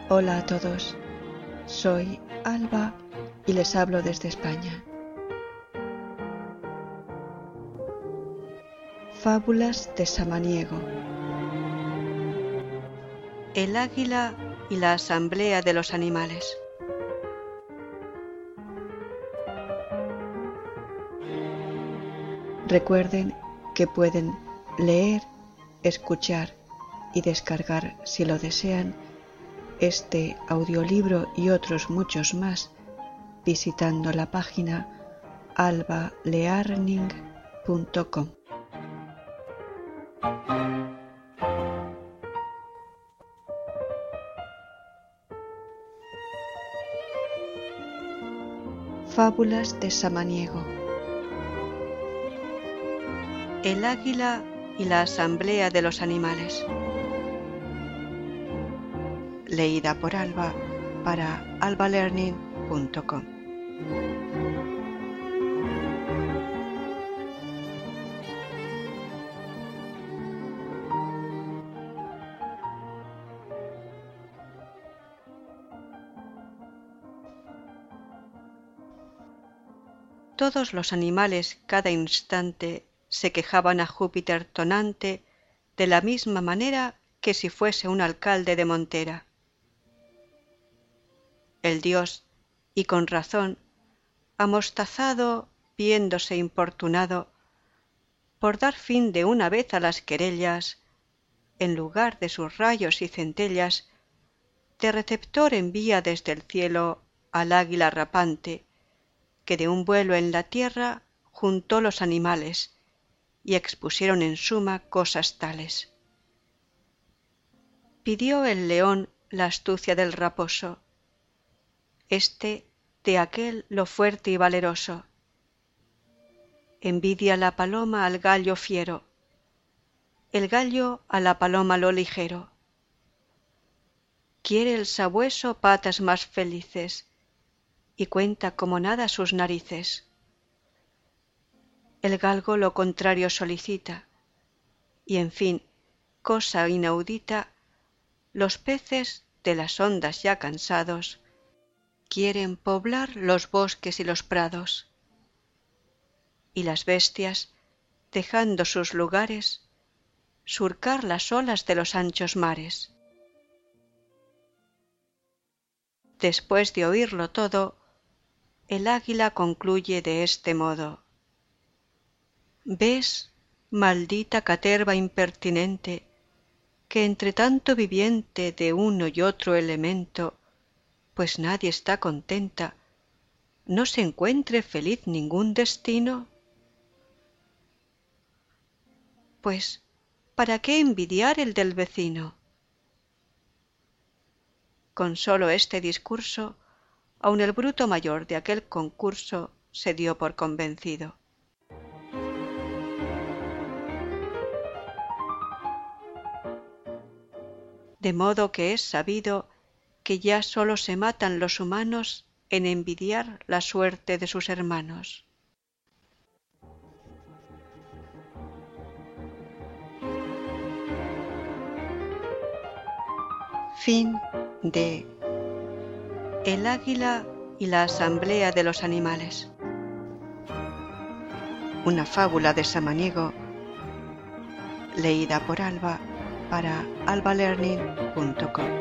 Hola a todos, soy Alba y les hablo desde España. Fábulas de Samaniego. El águila y la asamblea de los animales. Recuerden que pueden leer, escuchar y descargar, si lo desean, este audiolibro y otros muchos más visitando la página albalearning.com. Fábulas de Samaniego. El águila y la asamblea de los animales. Leída por Alba para albalearning.com. Todos los animales cada instante se quejaban a Júpiter tonante de la misma manera que si fuese un alcalde de montera. El dios, y con razón, amostazado, viéndose importunado, por dar fin de una vez a las querellas, en lugar de sus rayos y centellas, de receptor envía desde el cielo al águila rapante, que de un vuelo en la tierra juntó los animales y expusieron en suma cosas tales. Pidió el león la astucia del raposo, este de aquel lo fuerte y valeroso. Envidia la paloma al gallo fiero, el gallo a la paloma lo ligero. Quiere el sabueso patas más felices, y cuenta como nada sus narices. El galgo lo contrario solicita, y en fin, cosa inaudita, los peces, de las ondas ya cansados, quieren poblar los bosques y los prados, y las bestias, dejando sus lugares, surcar las olas de los anchos mares. Después de oírlo todo, el águila concluye de este modo: ¿Ves, maldita caterva impertinente, que entre tanto viviente de uno y otro elemento, pues nadie está contenta, no se encuentre feliz ningún destino? Pues, ¿para qué envidiar el del vecino? Con solo este discurso, aun el bruto mayor de aquel concurso se dio por convencido. De modo que es sabido que ya sólo se matan los humanos en envidiar la suerte de sus hermanos. Fin de El águila y la asamblea de los animales. Una fábula de Samaniego, leída por Alba para albalearning.com.